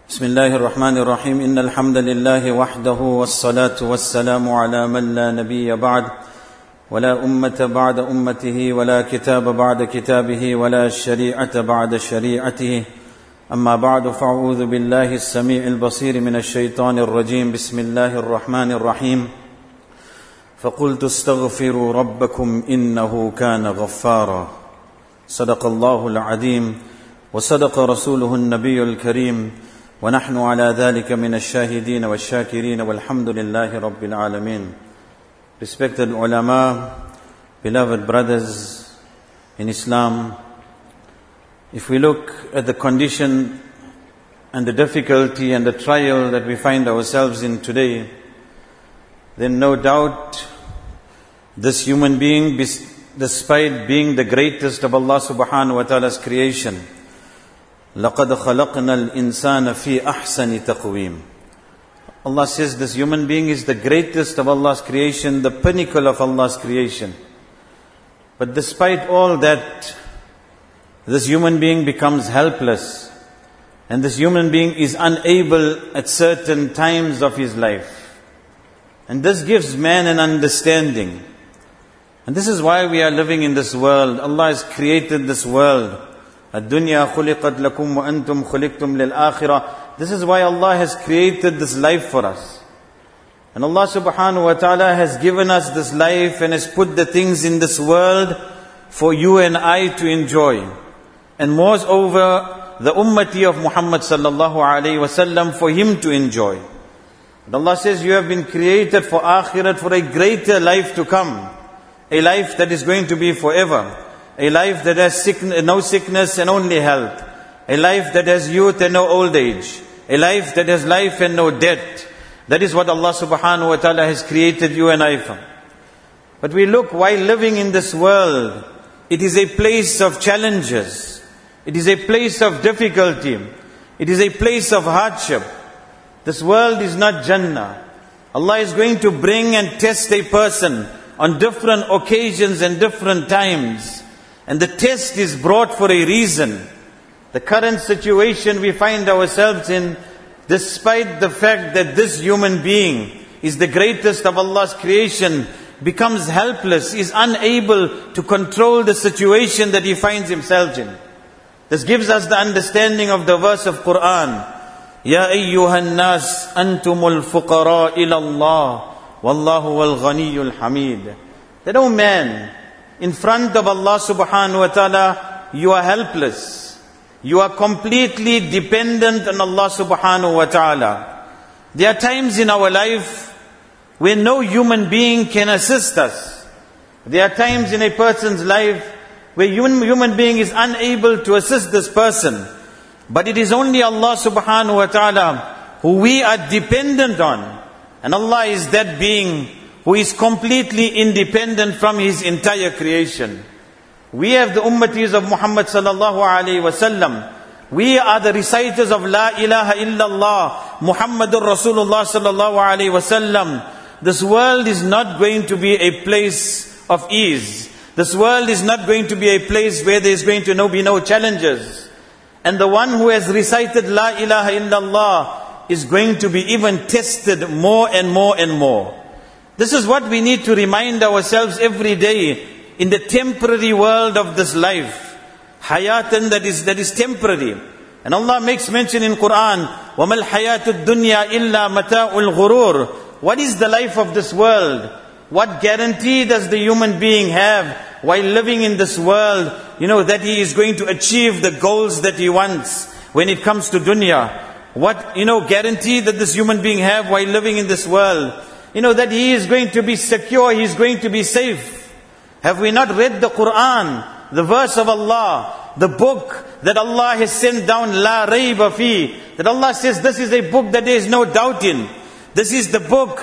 بسم الله الرحمن الرحيم إن الحمد لله وحده والصلاة والسلام على من لا نبي بعد ولا أمة بعد أمته ولا كتاب بعد كتابه ولا شريعة بعد شريعته أما بعد فأعوذ بالله السميع البصير من الشيطان الرجيم بسم الله الرحمن الرحيم فقلت استغفروا ربكم إنه كان غفارا صدق الله العظيم وصدق رسوله النبي الكريم ونحن على ذلك من الشاهدين والشاكرين والحمد لله رب العالمين. Respected ulama, beloved brothers in Islam, if we look at the condition and the difficulty and the trial that we find ourselves in today, then no doubt this human being, despite being the greatest of Allah subhanahu wa ta'ala's creation, لَقَدْ خَلَقْنَا الْإِنسَانَ فِي أَحْسَنِ تَقْوِيمٍ. Allah says this human being is the greatest of Allah's creation, the pinnacle of Allah's creation. But despite all that, this human being becomes helpless. And this human being is unable at certain times of his life. And this gives man an understanding. And this is why we are living in this world. Allah has created this world. الدنيا خلقت لكم وأنتم خلقتم للآخرة. This is why Allah has created this life for us. And Allah subhanahu wa ta'ala has given us this life and has put the things in this world for you and I to enjoy. And moreover, the ummati of Muhammad sallallahu alayhi wa sallam for him to enjoy. And Allah says you have been created for akhirat, for a greater life to come. A life that is going to be forever. A life that has no sickness and only health. A life that has youth and no old age. A life that has life and no death. That is what Allah subhanahu wa ta'ala has created you and I for. But we look, while living in this world, it is a place of challenges. It is a place of difficulty. It is a place of hardship. This world is not Jannah. Allah is going to bring and test a person on different occasions and different times. And the test is brought for a reason. The current situation we find ourselves in, despite the fact that this human being is the greatest of Allah's creation, becomes helpless, is unable to control the situation that he finds himself in. This gives us the understanding of the verse of Quran. Ya ayyuhan nas antumul fuqara ila Allah wallahu wal ghaniyyul hamid. That, oh man, in front of Allah subhanahu wa ta'ala, you are helpless. You are completely dependent on Allah subhanahu wa ta'ala. There are times in our life where no human being can assist us. There are times in a person's life where human being is unable to assist this person. But it is only Allah subhanahu wa ta'ala who we are dependent on. And Allah is that being who is completely independent from His entire creation. We have the ummatis of Muhammad sallallahu alaihi wasallam. We are the reciters of La ilaha illallah, Muhammadur Rasulullah sallallahu alaihi wasallam. This world is not going to be a place of ease. This world is not going to be a place where there is going to be no challenges. And the one who has recited La ilaha illallah is going to be even tested more and more and more. This is what we need to remind ourselves every day in the temporary world of this life. Hayatan that is temporary. And Allah makes mention in Quran, وَمَا الْحَيَاةُ الدُّنْيَا إِلَّا مَتَاءُ الْغُرُورِ. What is the life of this world? What guarantee does the human being have while living in this world, that he is going to achieve the goals that he wants when it comes to dunya? What, guarantee that this human being have while living in this world? That he is going to be secure, he is going to be safe. Have we not read the Quran, the verse of Allah, the book that Allah has sent down, La Rayba Fi, that Allah says this is a book that there is no doubt in. This is the book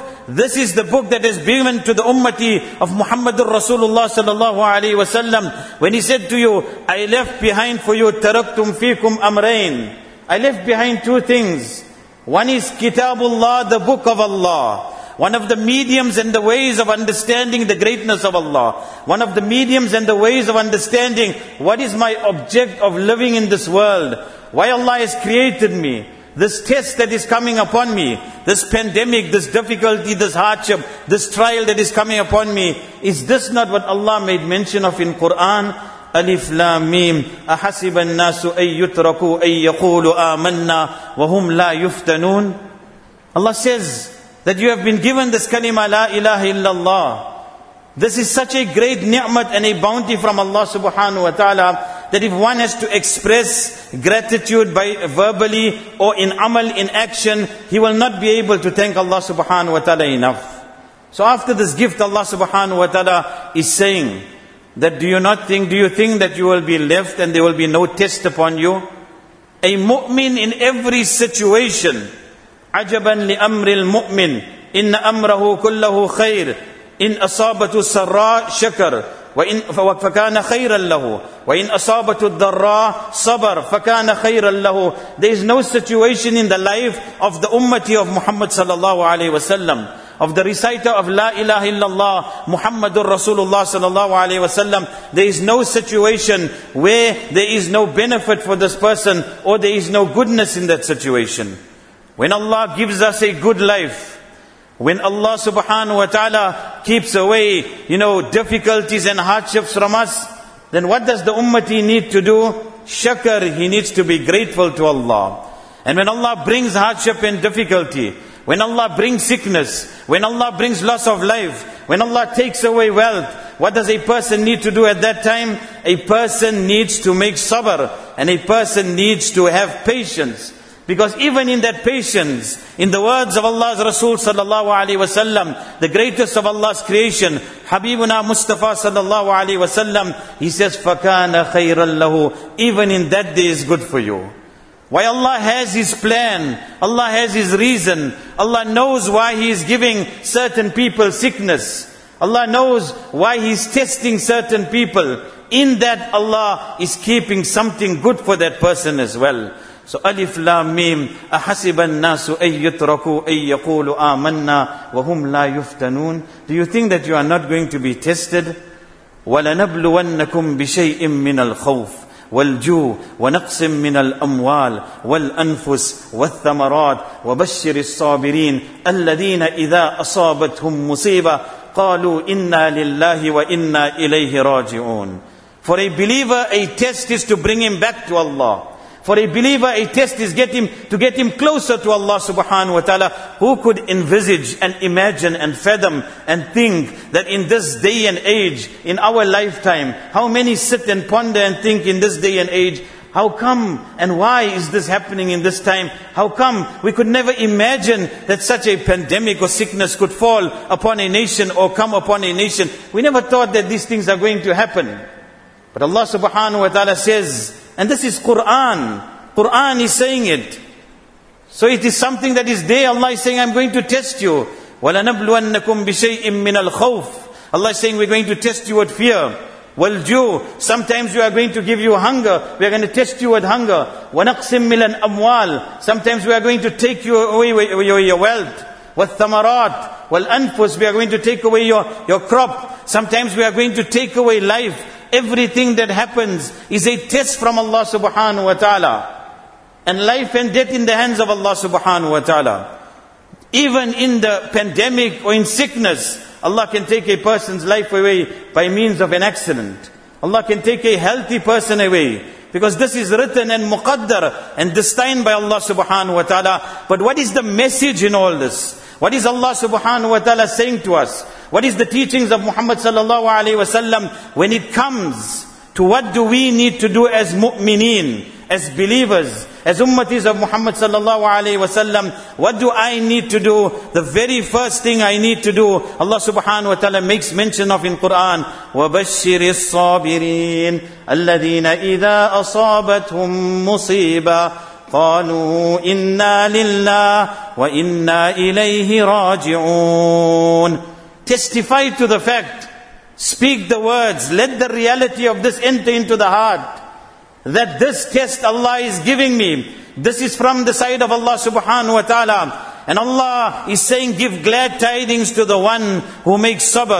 that is given to the ummati of Muhammadur Rasulullah sallallahu alaihi wasallam. When he said to you, I left behind for you, taraktum fikum amrain. I left behind two things. One is Kitabullah, the book of Allah. One of the mediums and the ways of understanding the greatness of Allah. One of the mediums and the ways of understanding what is my object of living in this world. Why Allah has created me. this test that is coming upon me, this pandemic, this difficulty, this hardship, this trial that is coming upon me, is this not what Allah made mention of in Quran? Alif Lam Mim, ahasiba an-nasu ay yutraku ay yaqulu amanna wa hum la yuftanun. Allah says that you have been given this kalima, la ilaha illallah. This is such a great ni'mat and a bounty from Allah subhanahu wa ta'ala, that if one has to express gratitude by verbally or in amal, in action, he will not be able to thank Allah subhanahu wa ta'ala enough. So after this gift, Allah subhanahu wa ta'ala is saying that do you think that you will be left and there will be no test upon you? A mu'min in every situation, ajaban li amril mu'min, inna amrahu kullahu khair, in asabatu sarra shakar, فَكَانَ خَيْرًا لَهُ وَإِنْ أَصَابَتُ الضَّرَّاءُ صَبَرَ فَكَانَ خَيْرًا لَهُ. There is no situation in the life of the ummati of Muhammad sallallahu alayhi wasallam, of the reciter of La ilaha illallah Muhammadur Rasulullah sallallahu alayhi wasallam, there is no situation where there is no benefit for this person or there is no goodness in that situation. When Allah gives us a good life, when Allah subhanahu wa ta'ala keeps away, difficulties and hardships from us, then what does the ummati need to do? Shakar, he needs to be grateful to Allah. And when Allah brings hardship and difficulty, when Allah brings sickness, when Allah brings loss of life, when Allah takes away wealth, what does a person need to do at that time? A person needs to make sabr, and a person needs to have patience. Because even in that patience, in the words of Allah's Rasul sallallahu alaihi wasallam, the greatest of Allah's creation, Habibuna Mustafa sallallahu alaihi wasallam, he says, فَكَانَ خَيْرًا لَهُ. Even in that day is good for you. Why? Allah has His plan, Allah has His reason, Allah knows why He is giving certain people sickness, Allah knows why He is testing certain people. In that, Allah is keeping something good for that person as well. So Alif Lam Mim, ahasiba an-nasu ay yutraku ay yaqulu amanna wa hum la yuftanun. Do you think that you are not going to be tested? وَلَنَبْلُوَنَّكُمْ بِشَيْءٍ مِّنَ الْخَوْفِ وَالْجُوعِ وَنَقْصٍ مِّنَ الْأَمْوَالِ وَالْأَنفُسِ وَالثَّمَرَاتِ وَبَشِّرِ الصَّابِرِينَ الَّذِينَ إِذَا أَصَابَتْهُمْ مُصِيبَةٌ قَالُوا إِنَّا لِلَّهِ وَإِنَّا إِلَيْهِ رَاجِعُونَ. For a believer, a test is to bring him back to Allah. For a believer, a test is to get him closer to Allah subhanahu wa ta'ala. Who could envisage and imagine and fathom and think that in this day and age, in our lifetime, how many sit and ponder and think in this day and age, how come and why is this happening in this time? How come we could never imagine that such a pandemic or sickness could fall upon a nation or come upon a nation? We never thought that these things are going to happen. But Allah subhanahu wa ta'ala says, and this is Quran. Quran is saying it. So it is something that is there. Allah is saying, I'm going to test you. وَلَنَبْلُوَنَّكُمْ بِشَيْءٍ مِّنَ الْخَوْفِ. Allah is saying, we're going to test you with fear. وَالْجُوعِ. Sometimes we are going to give you hunger. We are going to test you with hunger. وَنَقْصٍ مِّنَ الْأَمْوَالِ. Sometimes we are going to take you away your wealth. وَالثَّمَرَاتِ. وَالْأَنفُسِ. We are going to take away your crop. Sometimes we are going to take away life. Everything that happens is a test from Allah subhanahu wa ta'ala. And life and death in the hands of Allah subhanahu wa ta'ala. Even in the pandemic or in sickness, Allah can take a person's life away by means of an accident. Allah can take a healthy person away. Because this is written and muqaddar and destined by Allah subhanahu wa ta'ala. But what is the message in all this? What is Allah subhanahu wa ta'ala saying to us? What is the teachings of Muhammad sallallahu alayhi wa sallam when it comes to what do we need to do as mu'mineen, as believers, as ummatis of Muhammad sallallahu alayhi wa sallam? What do I need to do? The very first thing I need to do, Allah subhanahu wa ta'ala makes mention of in Quran. وَبَشِّرِ الصَّابِرِينَ الَّذِينَ إِذَا أَصَابَتْهُمْ مُصِيبَةٌ قالوا إنا لله وإنا إليه راجعون. Testify to the fact, speak the words, let the reality of this enter into the heart, that this test Allah is giving me, this is from the side of Allah subhanahu wa ta'ala. And Allah is saying, give glad tidings to the one who makes sabr,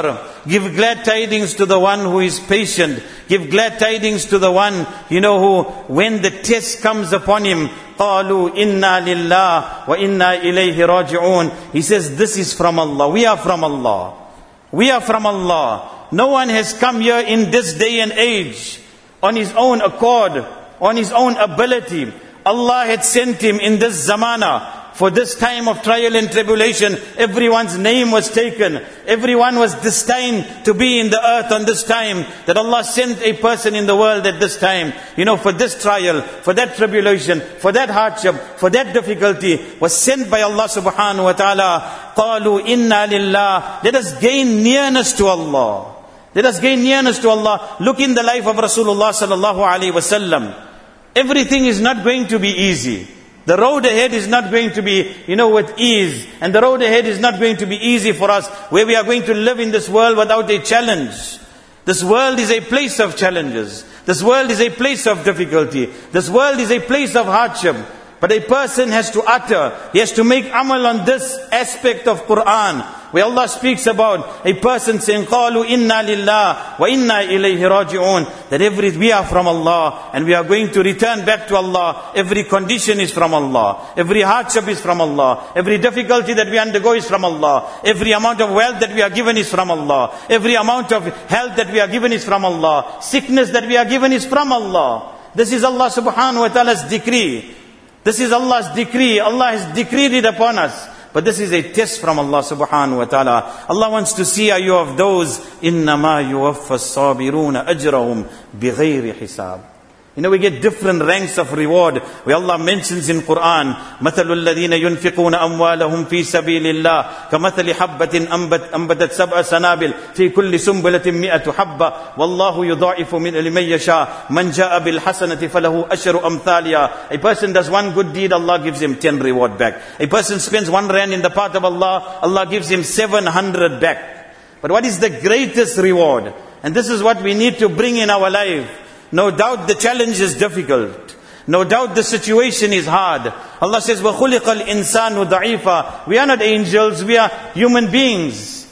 Give glad tidings to the one who is patient. Give glad tidings to the one, who, when the test comes upon him, قَالُوا إِنَّا لِلَّهِ وَإِنَّا إِلَيْهِ رَاجِعُونَ. He says, this is from Allah. We are from Allah. We are from Allah. No one has come here in this day and age on his own accord, on his own ability. Allah had sent him in this zamana. For this time of trial and tribulation, everyone's name was taken. Everyone was destined to be in the earth on this time. That Allah sent a person in the world at this time. For this trial, for that tribulation, for that hardship, for that difficulty, was sent by Allah subhanahu wa ta'ala. قَالُوا إِنَّا لِلَّهِ. Let us gain nearness to Allah. Let us gain nearness to Allah. Look in the life of Rasulullah sallallahu alaihi wasallam. Everything is not going to be easy. The road ahead is not going to be, with ease. And the road ahead is not going to be easy for us, where we are going to live in this world without a challenge. This world is a place of challenges. This world is a place of difficulty. This world is a place of hardship. But a person has to utter, he has to make amal on this aspect of Quran, where Allah speaks about a person saying, قَالُوا إِنَّا لِلَّهِ وَإِنَّا إِلَيْهِ رَاجِعُونَ. That we are from Allah, and we are going to return back to Allah. Every condition is from Allah. Every hardship is from Allah. Every difficulty that we undergo is from Allah. Every amount of wealth that we are given is from Allah. Every amount of health that we are given is from Allah. Sickness that we are given is from Allah. This is Allah subhanahu wa ta'ala's decree. This is Allah's decree. Allah has decreed it upon us. But this is a test from Allah subhanahu wa ta'ala. Allah wants to see, are you of those, إِنَّمَا يُوَفَّ الصَّابِرُونَ أَجْرَهُمْ بِغَيْرِ حِسَابٍ. We get different ranks of reward. Where Allah mentions in Quran, مَثَلُ الَّذِينَ يُنْفِقُونَ أَمْوَالَهُمْ فِي سَبِيلِ اللَّهِ كَمَثَلِ حَبَّةٍ أَنبَتَتْ سَبْعَ سَنَابِلَ فِي كُلِّ سُنبُلَةٍ مِئَةُ حَبَّةٍ وَاللَّهُ يُضَاعِفُ لِمَن يَشَاءُ مَنْ جَاءَ بِالْحَسَنَةِ فَلَهُ أَشْرُ أَمْثَالِهَا. A person does one good deed, Allah gives him 10 reward back. A person spends 1 rand in the path of Allah, Allah gives him 700 back. But what is the greatest reward? And this is what we need to bring in our life. No doubt the challenge is difficult. No doubt the situation is hard. Allah says, وَخُلِقَ الْإِنسَانُ ضَعِيفًا. We are not angels, we are human beings.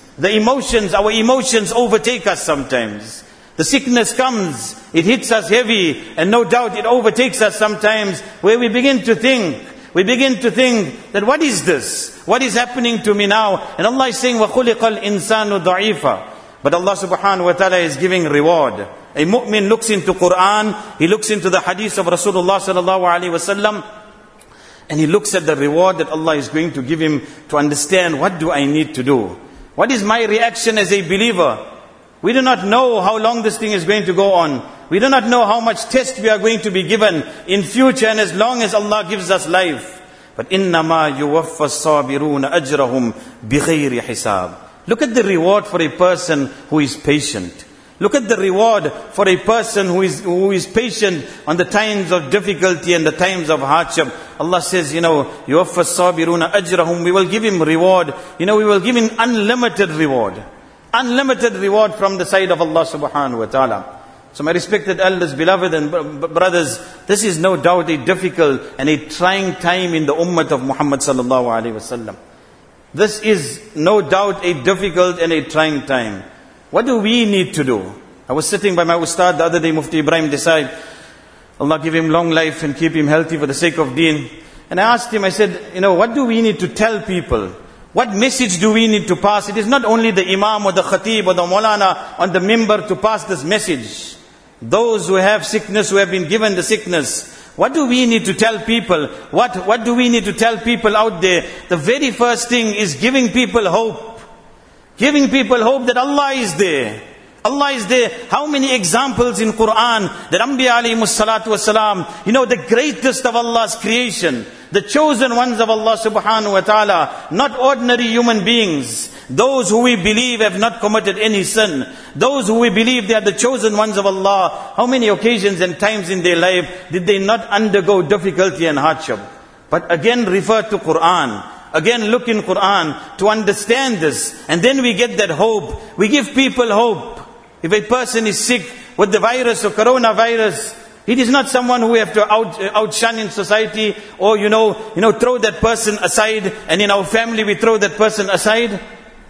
Our emotions overtake us sometimes. The sickness comes, it hits us heavy, and no doubt it overtakes us sometimes, where we begin to think that what is this? What is happening to me now? And Allah is saying, وَخُلِقَ الْإِنسَانُ ضَعِيفًا. But Allah subhanahu wa ta'ala is giving reward. A mu'min looks into Quran, he looks into the hadith of Rasulullah sallallahu alaihi wasallam, and he looks at the reward that Allah is going to give him to understand, what do I need to do? What is my reaction as a believer? We do not know how long this thing is going to go on. We do not know how much test we are going to be given in future, and as long as Allah gives us life. But إِنَّمَا يُوَفَّ الصَّابِرُونَ أَجْرَهُمْ بِغَيْرِ حِسَابٍ. Look at the reward for a person who is patient. Look at the reward for a person who is patient on the times of difficulty and the times of hardship. Allah says, يُوَفَّ الصَّابِرُونَ أَجْرَهُمْ. We will give him reward. We will give him unlimited reward. Unlimited reward from the side of Allah subhanahu wa ta'ala. So my respected elders, beloved and brothers, this is no doubt a difficult and a trying time in the ummah of Muhammad sallallahu alaihi wasallam. This is no doubt a difficult and a trying time. What do we need to do? I was sitting by my ustad the other day, Mufti Ibrahim Desai. Allah give him long life and keep him healthy for the sake of deen. And I asked him, I said, what do we need to tell people? What message do we need to pass? It is not only the imam or the khatib or the maulana on the mimbar to pass this message. Those who have sickness, who have been given the sickness, what do we need to tell people? What do we need to tell people out there? The very first thing is giving people hope. Giving people hope that Allah is there. Allah is there. How many examples in Quran that Anbiya alayhimus salatu wasalam, the greatest of Allah's creation, the chosen ones of Allah subhanahu wa ta'ala, not ordinary human beings, those who we believe have not committed any sin, those who we believe they are the chosen ones of Allah, how many occasions and times in their life did they not undergo difficulty and hardship? But again refer to Quran. Again look in Quran to understand this. And then we get that hope. We give people hope. If a person is sick with the virus or coronavirus, it is not someone who we have to outshun in society, or throw that person aside, and in our family we throw that person aside.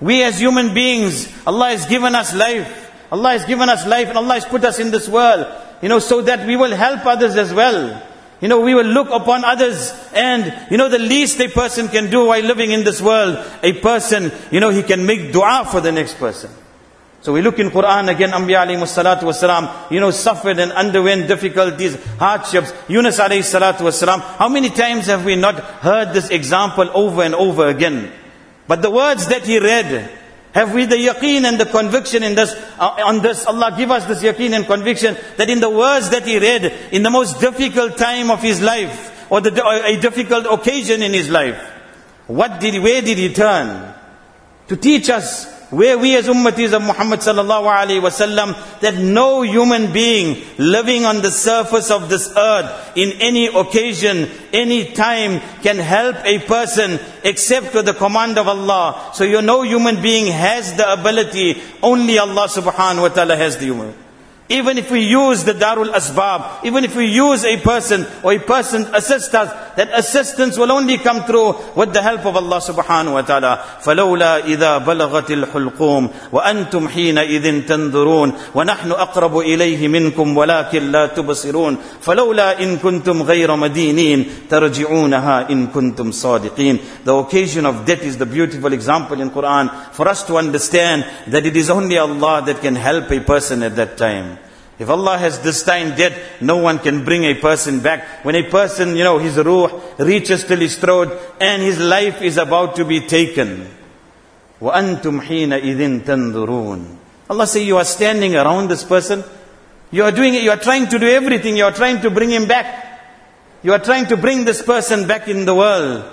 We as human beings, Allah has given us life. Allah has given us life and Allah has put us in this world, so that we will help others as well. We will look upon others and, the least a person can do while living in this world, a person, he can make dua for the next person. So we look in Quran again, Anbiya alayhi salatu wasalam, suffered and underwent difficulties, hardships. Yunus alayhi salatu wasalam. How many times have we not heard this example over and over again? But the words that he read, have we the yaqeen and the conviction in this, on this? Allah give us this yaqeen and conviction that in the words that he read, in the most difficult time of his life, or a difficult occasion in his life, where did he turn? To teach us, where we as ummatis of Muhammad sallallahu alaihi wasallam, that no human being living on the surface of this earth in any occasion, any time can help a person except with the command of Allah. So no human being has the ability, only Allah subhanahu wa ta'ala has the human. Even if we use the Darul Asbab, even if we use a person or a person assist us, that assistance will only come through with the help of Allah subhanahu wa ta'ala. فَلَوْلَا إِذَا بَلَغَتِ الْحُلْقُومِ وَأَنْتُمْ حِينَئِذٍ تَنْظُرُونَ وَنَحْنُ أَقْرَبُ إِلَيْهِ مِنْكُمْ وَلَكِنْ لَا تُبْصِرُونَ فَلَوْلَا إِن كُنْتُمْ غَيْرَ مَدِينِينَ تَرْجِعُونَهَا إِن كُنْتُمْ صَادِقِينَ. The occasion of death is the beautiful example in Quran for us to understand that it is only Allah that can help a person at that time. If Allah has destined death, no one can bring a person back. When a person, his ruh reaches till his throat and his life is about to be taken. وَأَنْتُمْ حِينَئِذٍ تَنْظُرُونَ. Allah says, you are standing around this person. You are doing it. You are trying to do everything. You are trying to bring him back. You are trying to bring this person back in the world.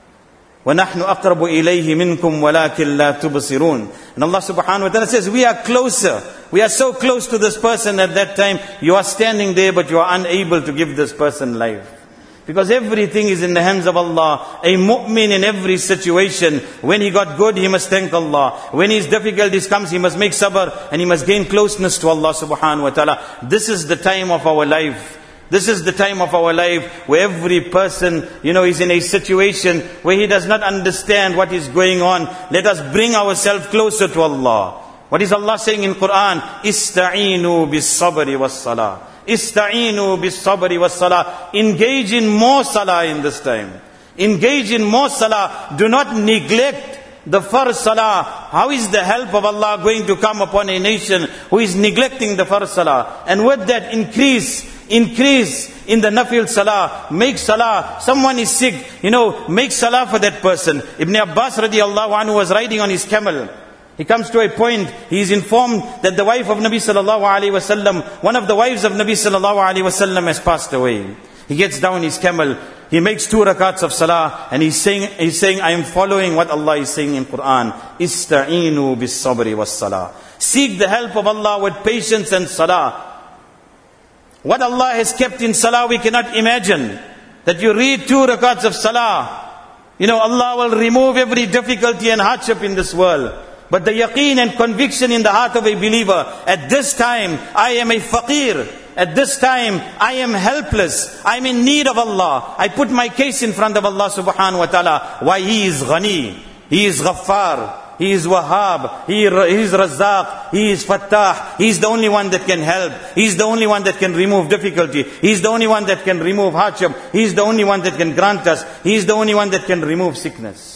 وَنَحْنُ أَقْرَبُ إِلَيْهِ مِنْكُمْ وَلَكِنْ لَا تُبْصِرُونَ. And Allah subhanahu wa ta'ala says, we are closer. We are so close to this person at that time. You are standing there, but you are unable to give this person life. Because everything is in the hands of Allah. A mu'min in every situation, when he got good, he must thank Allah. When his difficulties comes, he must make sabr and he must gain closeness to Allah subhanahu wa ta'ala. This is the time of our life. This is the time of our life where every person, is in a situation where he does not understand what is going on. Let us bring ourselves closer to Allah. What is Allah saying in Quran? Ista'inu bis-sabri was-salah. Ista'inu bis-sabri was-salah. Engage in more salah in this time. Engage in more salah. Do not neglect the farz salah. How is the help of Allah going to come upon a nation who is neglecting the farz salah? And with that increase in the nafil salah. Make salah. Someone is sick, make salah for that person. Ibn Abbas radiallahu anhu was riding on his camel. He comes to a point, he is informed that the wife of Nabi sallallahu alaihi wasallam, one of the wives of Nabi sallallahu alaihi wasallam has passed away. He gets down his camel, he makes 2 rakats of salah, and he's saying, I am following what Allah is saying in Quran. Ista'inu bis-sabri was-salah. Seek the help of Allah with patience and salah. What Allah has kept in salah, we cannot imagine. That you read 2 rakats of salah, Allah will remove every difficulty and hardship in this world. But the yaqeen and conviction in the heart of a believer, at this time, I am a faqir. At this time, I am helpless. I am in need of Allah. I put my case in front of Allah subhanahu wa ta'ala. Why? He is Ghani. He is Ghaffar. He is Wahhab. He is Razzaq. He is Fattah. He is the only one that can help. He is the only one that can remove difficulty. He is the only one that can remove hardship. He is the only one that can grant us. He is the only one that can remove sickness.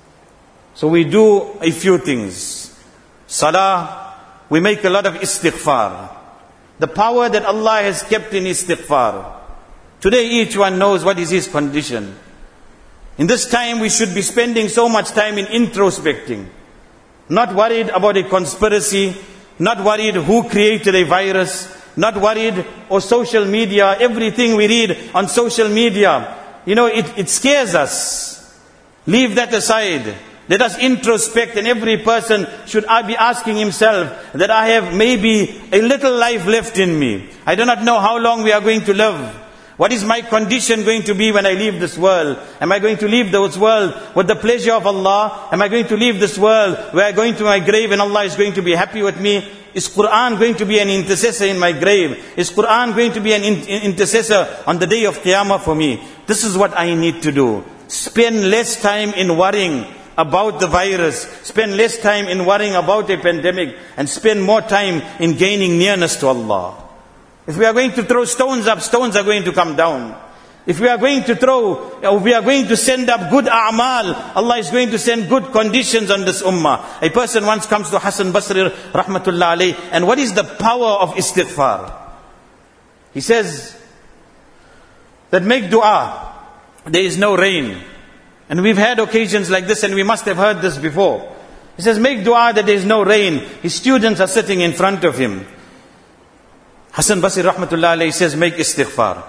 So we do a few things. Salah, we make a lot of istighfar. The power that Allah has kept in istighfar. Today each one knows what is his condition. In this time we should be spending so much time in introspecting. Not worried about a conspiracy. Not worried who created a virus. Not worried or social media. Everything we read on social media, it scares us. Leave that aside. Let us introspect, and every person should be asking himself that I have maybe a little life left in me. I do not know how long we are going to live. What is my condition going to be when I leave this world? Am I going to leave this world with the pleasure of Allah? Am I going to leave this world where I'm going to my grave and Allah is going to be happy with me? Is Quran going to be an intercessor in my grave? Is Quran going to be an intercessor on the day of Qiyamah for me? This is what I need to do. Spend less time in worrying. about the virus, spend less time in worrying about a pandemic, and spend more time in gaining nearness to Allah. If we are going to throw stones up, stones are going to come down. If we are going to send up good a'mal, Allah is going to send good conditions on this ummah. A person once comes to Hasan Basri rahmatullah alayh, and what is the power of istighfar? He says that make dua. There is no rain. And we've had occasions like this, and we must have heard this before. He says, make dua that there is no rain. His students are sitting in front of him. Hasan Basri rahmatullah alayhi says, make istighfar.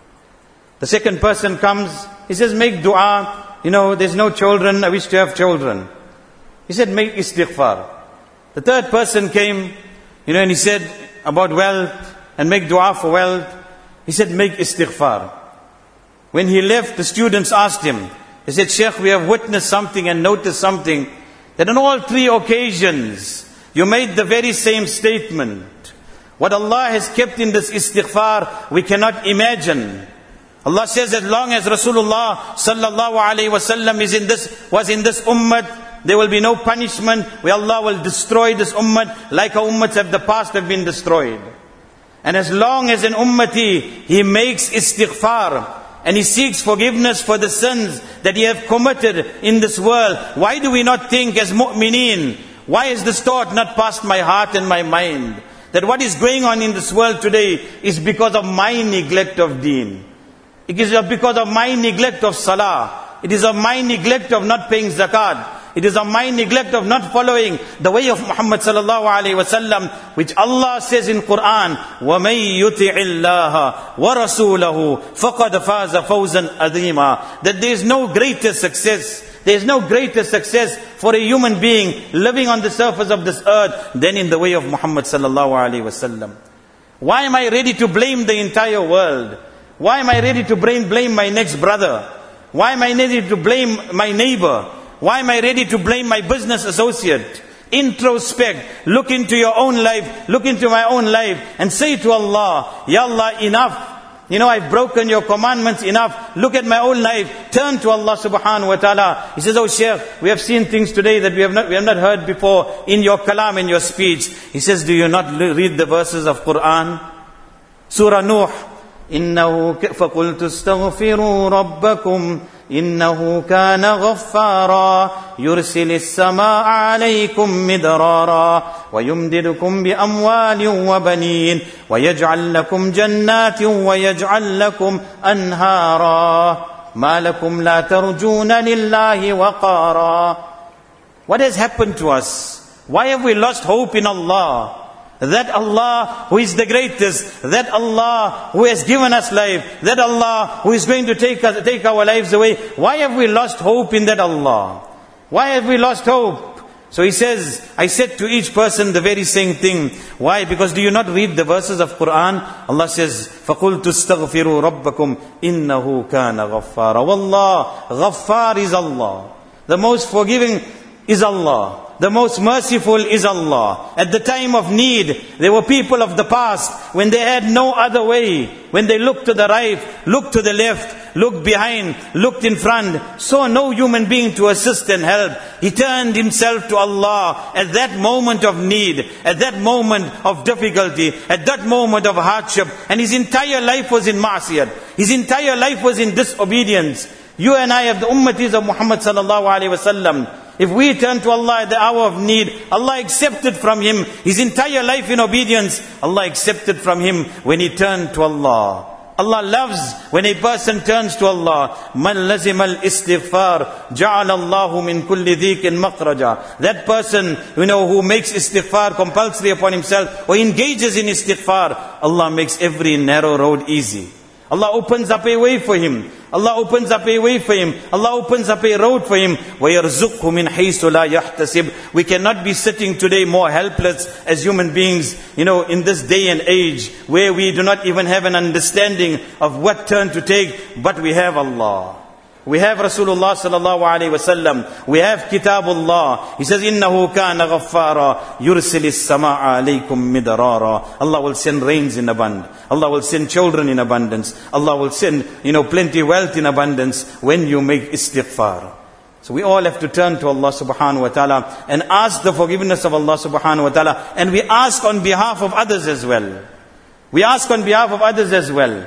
The second person comes, he says, make dua, there's no children, I wish to have children. He said, make istighfar. The third person came, and he said about wealth, and make dua for wealth. He said, make istighfar. When he left, the students asked him, they said, Sheikh, we have witnessed something and noticed something, that on all three occasions, you made the very same statement. What Allah has kept in this istighfar, we cannot imagine. Allah says, as long as Rasulullah sallallahu alaihi wasallam was in this ummah, there will be no punishment where Allah will destroy this ummah like our ummahs of the past have been destroyed. And as long as an ummati, he makes istighfar, and he seeks forgiveness for the sins that he have committed in this world, why do we not think as mu'mineen, why is this thought not past my heart and my mind, that what is going on in this world today is because of my neglect of deen. It is because of my neglect of salah. It is of my neglect of not paying zakat. It is of my neglect of not following the way of Muhammad sallallahu alaihi wasallam, which Allah says in Quran, وَمَن يُطِعِ اللَّهَ وَرَسُولَهُ فَقَدْ فَازَ فَوْزًا عَظِيمًا. That there is no greater success. There is no greater success for a human being living on the surface of this earth than in the way of Muhammad sallallahu alaihi wasallam. Why am I ready to blame the entire world? Why am I ready to blame my next brother? Why am I ready to blame my neighbor? Why am I ready to blame my business associate? Introspect, look into your own life, look into my own life, and say to Allah, Ya Allah, enough. I've broken your commandments, enough. Look at my own life. Turn to Allah subhanahu wa ta'ala. He says, oh Shaykh, we have seen things today that we have not heard before in your kalam, in your speech. He says, do you not read the verses of Quran? Surah Nuh. إنه فقلت استغفروا ربكم إنه كان غفارا يرسل السماء عليكم مدرارا ويمددكم بأموال وبنين ويجعل لكم جنات ويجعل لكم أنهارا ما لكم لا ترجون لله وقارا. What has happened to us? Why have we lost hope in Allah? That Allah who is the greatest, that Allah who has given us life, that Allah who is going to take our lives away. Why have we lost hope in that Allah? Why have we lost hope? So he says, I said to each person the very same thing. Why? Because do you not read the verses of Quran? Allah says, فَقُلْتُ اسْتَغْفِرُوا رَبَّكُمْ إِنَّهُ كَانَ غَفَّارًا. Wallah, Ghaffar is Allah. The most forgiving is Allah. The most merciful is Allah. At the time of need, there were people of the past, when they had no other way, when they looked to the right, looked to the left, looked behind, looked in front, saw no human being to assist and help. He turned himself to Allah at that moment of need, at that moment of difficulty, at that moment of hardship. And his entire life was in ma'asiyat. His entire life was in disobedience. You and I have the ummatis of Muhammad sallallahu alaihi wasallam. If we turn to Allah at the hour of need, Allah accepted from him his entire life in obedience. Allah accepted from him when he turned to Allah. Allah loves when a person turns to Allah. Man lazima al-istighfar ja'ala Allahu min kulli dhikin makhraja. That person, who makes istighfar compulsory upon himself or engages in istighfar, Allah makes every narrow road easy. Allah opens up a way for him. Allah opens up a way for him. Allah opens up a road for him. وَيَرْزُقْهُ مِنْ حَيْثُ لَا يَحْتَسِبْ. We cannot be sitting today more helpless as human beings, in this day and age, where we do not even have an understanding of what turn to take, but we have Allah. We have Rasulullah sallallahu alaihi wasallam. We have Kitabullah. He says, إِنَّهُ كَانَ غَفَّارًا يُرْسِلِ السَّمَاءَ عَلَيْكُمْ مِدْرَارًا. Allah will send rains in abundance. Allah will send children in abundance. Allah will send, plenty wealth in abundance when you make istighfar. So we all have to turn to Allah subhanahu wa ta'ala and ask the forgiveness of Allah subhanahu wa ta'ala. And we ask on behalf of others as well. We ask on behalf of others as well.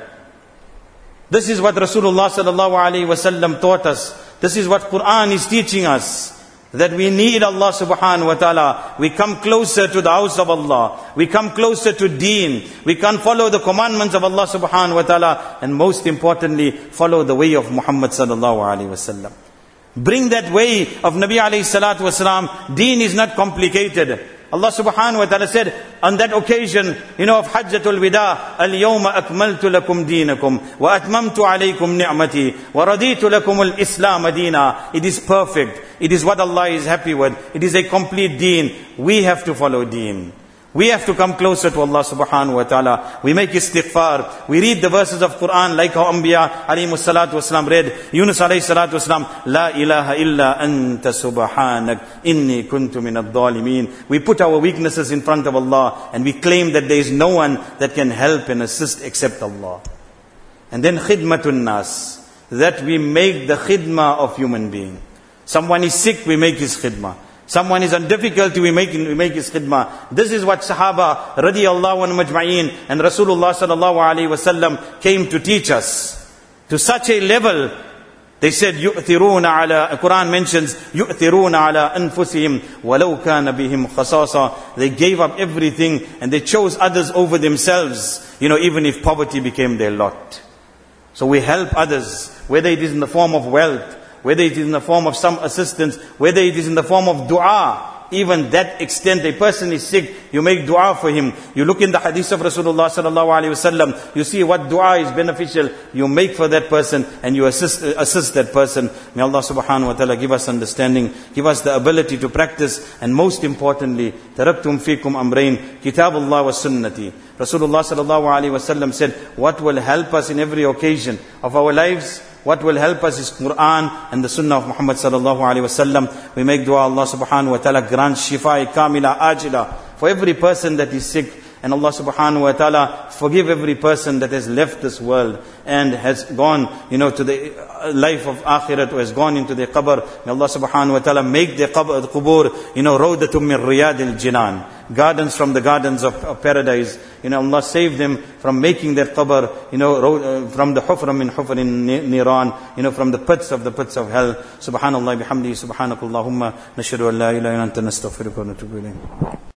This is what Rasulullah sallallahu alaihi wasallam taught us. This is what Quran is teaching us. That we need Allah subhanahu wa ta'ala. We come closer to the house of Allah. We come closer to deen. We can follow the commandments of Allah subhanahu wa ta'ala. And most importantly, follow the way of Muhammad sallallahu alaihi wasallam. Bring that way of Nabi alayhi salatu wasalam. Deen is not complicated. Allah subhanahu wa ta'ala said on that occasion, of Hajjatul Wida, Al-Yawma akmaltu lakum deenakum, wa atmamtu alaykum ni'mati, wa raditu lakum al-Islam deena. It is perfect. It is what Allah is happy with. It is a complete deen. We have to follow deen. We have to come closer to Allah subhanahu wa ta'ala. We make istighfar. We read the verses of Quran like how Anbiya alayhimus salatu wasalam read. Yunus alayhi salatu wasalam, La ilaha illa anta subhanak inni kuntu minad dhalimin. We put our weaknesses in front of Allah and we claim that there is no one that can help and assist except Allah. And then khidmatun nas, that we make the khidmah of human being. Someone is sick, we make his khidmah. Someone is on difficulty, we make his khidmah. This is what Sahaba radiyallahu anhu majma'een and Rasulullah sallallahu alaihi wasallam came to teach us. To such a level, they said, yu'thiruna ala, Quran mentions, yu'thiruna ala anfusihim, walau kana bihim khasasa. They gave up everything and they chose others over themselves, even if poverty became their lot. So we help others, whether it is in the form of wealth, whether it is in the form of some assistance, whether it is in the form of dua. Even that extent, a person is sick, you make dua for him. You look in the hadith of Rasulullah sallallahu alaihi wasallam, you see what dua is beneficial. You make for that person and you assist that person. May Allah subhanahu wa ta'ala give us understanding, give us the ability to practice, and most importantly, taraktum fikum amrain, kitabullah wa sunnati. Rasulullah sallallahu alaihi wasallam said, what will help us in every occasion of our lives? What will help us is Quran and the Sunnah of Muhammad sallallahu alaihi wasallam. We make dua, Allah subhanahu wa ta'ala grant shifa kamila ajila for every person that is sick. And Allah subhanahu wa ta'ala forgive every person that has left this world and has gone, to the life of akhirat, or has gone into the qabr. May Allah subhanahu wa ta'ala make the qubur, rawdatum min riyadil jinan, gardens from the gardens of paradise. Allah save them from making their qabr, from the hufra min hufrin niran, from the pits of hell. Subhanallah bihamdihi, subhanakallahumma, nashhadu an la ilaha illa anta nastaghfiruka wa natubu ilayk.